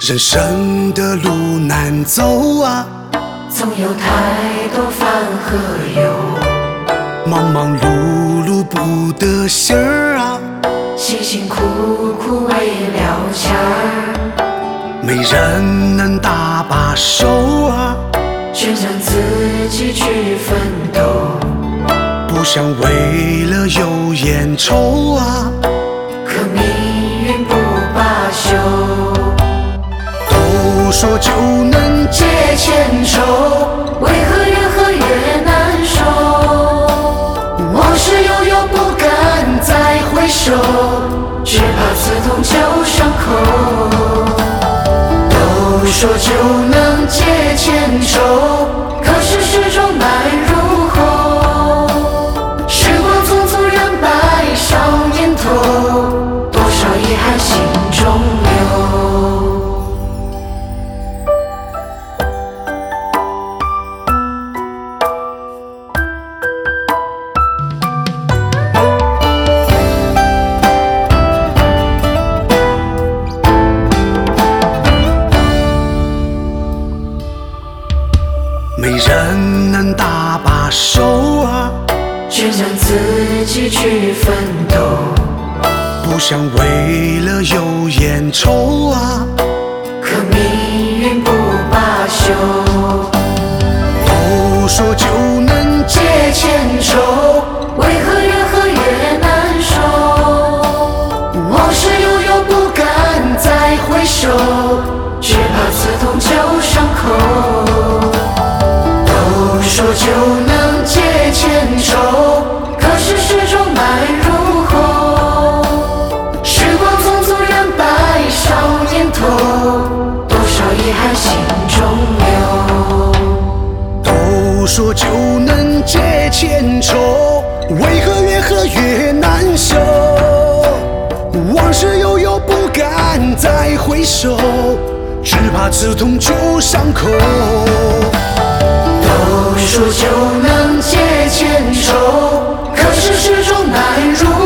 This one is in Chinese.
人生的路难走啊， 总有太多烦和忧， 忙忙碌碌不得心儿啊， 辛辛苦苦为了钱儿， 没人能搭把手啊， 全将自己去奋斗， 不想为了有烟抽啊， 可命运不罢休。 都说就能借千愁，为何越喝越难受？往事悠悠不敢再回首，只怕刺痛旧伤口。都说就能借千愁，可是始终难入喉。时光匆匆染白少年头，多少遗憾心中留。 没人能搭把手啊， 全将自己去奋斗， 不想为了有烟抽啊， 可命运不罢休。 都说就能借千愁，为何越喝越难受？往事悠悠不敢再回首，只怕刺痛旧伤口。都说就能借千愁，可是始终难入喉。时光匆匆染白少年头，多少遗憾心中留。 都说就能借千愁，为何越喝越难受？往事悠悠不敢再回首，只怕刺痛旧伤口。 都说就能借千愁，可是始终难入